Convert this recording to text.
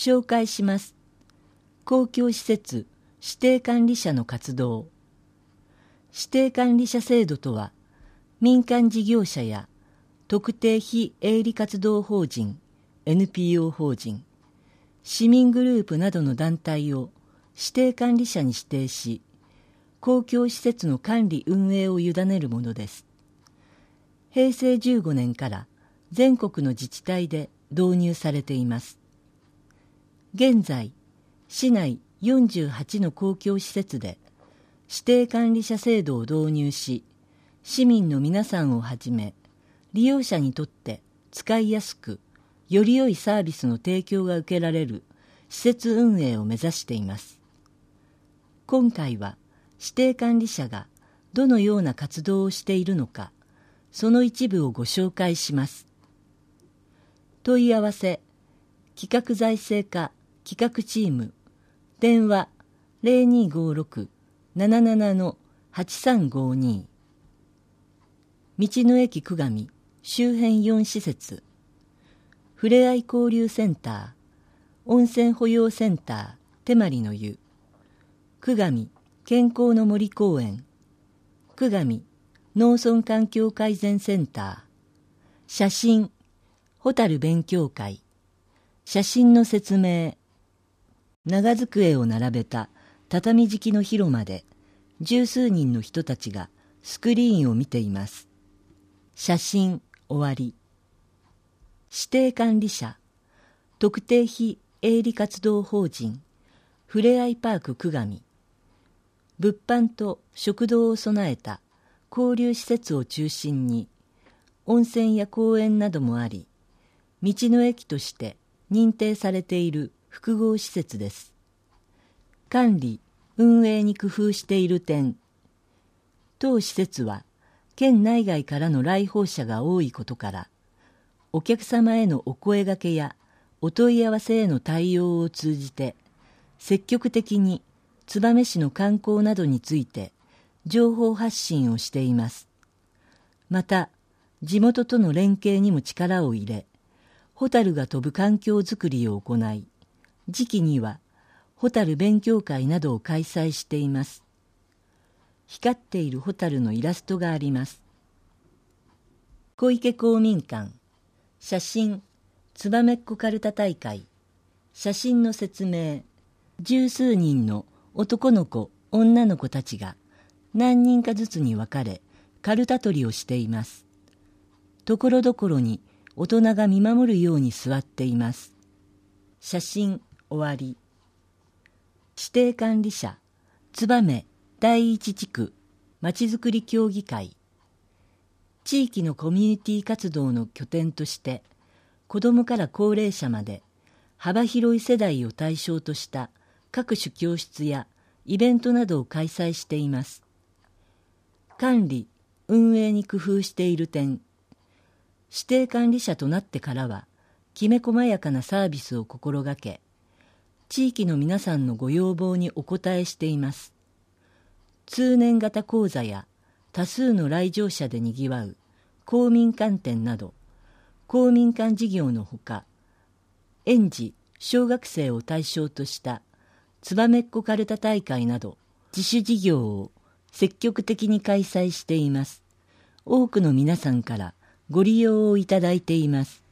紹介します。公共施設指定管理者の活動。指定管理者制度とは、民間事業者や特定非営利活動法人 NPO 法人、市民グループなどの団体を指定管理者に指定し、公共施設の管理運営を委ねるものです。平成15年から全国の自治体で導入されています。現在、市内48の公共施設で指定管理者制度を導入し、市民の皆さんをはじめ、利用者にとって使いやすく、より良いサービスの提供が受けられる施設運営を目指しています。今回は指定管理者がどのような活動をしているのか、その一部をご紹介します。問い合わせ、企画財政課企画チーム、電話0256-77-8352。道の駅久上周辺4施設、ふれあい交流センター、温泉保養センター手まりの湯、久上健康の森公園、久上農村環境改善センター、写真、ホタル勉強会、写真の説明、長机を並べた畳敷きの広間で十数人の人たちがスクリーンを見ています。写真終わり。指定管理者、特定非営利活動法人ふれあいパーク久上、物販と食堂を備えた交流施設を中心に温泉や公園などもあり、道の駅として認定されている複合施設です。管理・運営に工夫している点。当施設は県内外からの来訪者が多いことから、お客様へのお声掛けやお問い合わせへの対応を通じて、積極的に燕市の観光などについて情報発信をしています。また、地元との連携にも力を入れ、ホタルが飛ぶ環境づくりを行い、時期にはホタル勉強会などを開催しています。光っているホタルのイラストがあります。小池公民館、写真、つばめっこかるた大会、写真の説明、十数人の男の子、女の子たちが何人かずつに分かれ、かるた取りをしています。ところどころに大人が見守るように座っています。写真終わり。指定管理者、燕第一地区まちづくり協議会。地域のコミュニティ活動の拠点として、子どもから高齢者まで幅広い世代を対象とした各種教室やイベントなどを開催しています。管理・運営に工夫している点。指定管理者となってからは、きめ細やかなサービスを心がけ、地域の皆さんのご要望にお応えしています。通年型講座や多数の来場者でにぎわう公民館展など、公民館事業のほか、園児・小学生を対象としたつばめっこかるた大会など、自主事業を積極的に開催しています。多くの皆さんからご利用をいただいています。